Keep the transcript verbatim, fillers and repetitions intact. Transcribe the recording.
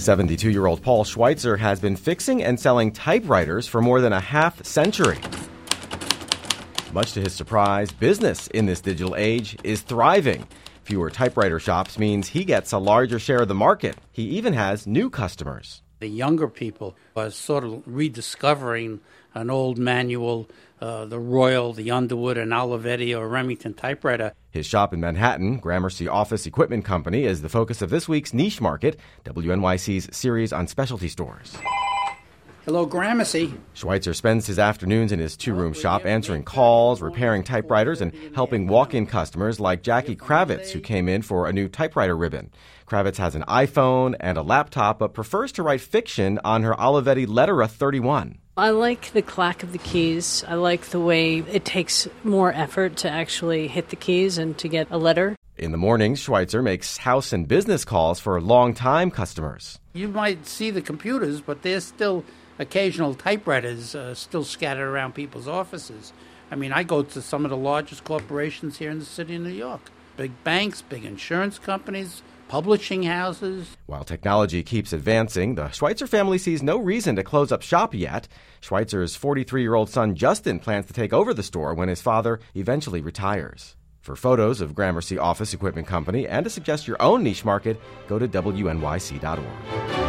seventy-two-year-old Paul Schweitzer has been fixing and selling typewriters for more than a half century. Much to his surprise, business in this digital age is thriving. Fewer typewriter shops means he gets a larger share of the market. He even has new customers. The younger people are sort of rediscovering an old manual, uh, the Royal, the Underwood, an Olivetti, or Remington typewriter. His shop in Manhattan, Gramercy Office Equipment Company, is the focus of this week's Niche Market, W N Y C's series on specialty stores. Hello, Gramercy. Schweitzer spends his afternoons in his two-room shop answering calls, repairing typewriters, and helping walk-in customers like Jackie Kravitz, who came in for a new typewriter ribbon. Kravitz has an iPhone and a laptop, but prefers to write fiction on her Olivetti Lettera thirty-one. I like the clack of the keys. I like the way it takes more effort to actually hit the keys and to get a letter. In the mornings, Schweitzer makes house and business calls for long-time customers. You might see the computers, but there's still occasional typewriters uh, still scattered around people's offices. I mean, I go to some of the largest corporations here in the city of New York. Big banks, big insurance companies, publishing houses. While technology keeps advancing, the Schweitzer family sees no reason to close up shop yet. Schweitzer's forty-three-year-old son Justin plans to take over the store when his father eventually retires. For photos of Gramercy Office Equipment Company and to suggest your own niche market, go to W N Y C dot org.